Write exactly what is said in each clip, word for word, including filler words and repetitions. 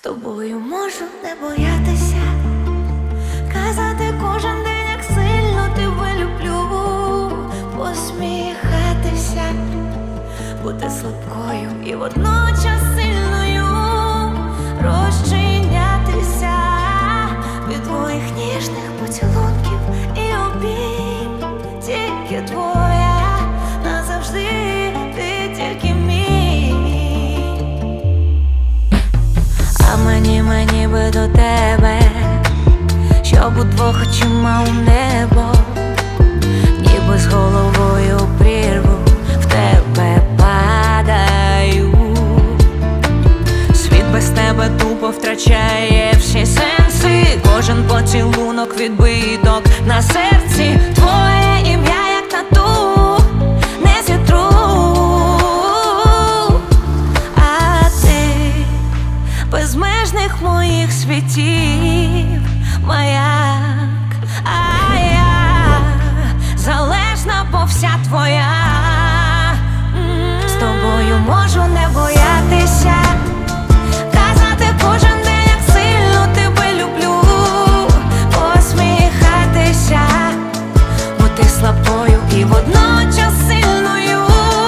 тобою можу не боятися, казати кожен день, як сильно тебе люблю, посміхатися, бути слабкою і водночас сильною, розчинятися від твоїх ніжних поцілунків і обійм. Тільки твоя назавжди, ти тільки мій. А мені, мені би до тебе, щоб удвох очима у небо, ніби з головою прірву в тебе падаю. Світ без тебе тупо втрачає всі сенси, кожен поцілунок відбиток на серці. Твоє ім'я як тату не зітру, а ти безмежних моїх світів маяк, а я залежна, бо вся твоя. З тобою можу не боятися, казати кожен день, як сильно тебе люблю, посміхатися, бути слабкою і водночас сильною,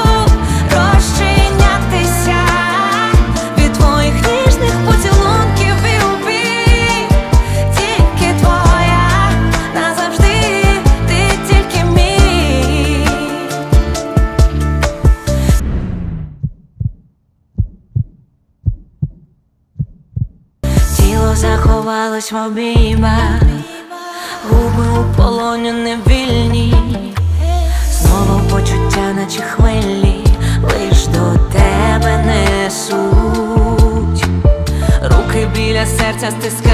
розчинятися від твоїх ніжних поцілунків і обійм. Тільки твоя назавжди, ти тільки мій. Тіло заховалось в обіймах, губи у полоні невільні, знову почуття наче хвилі, лиш до тебе несуть. Руки біля серця стискають,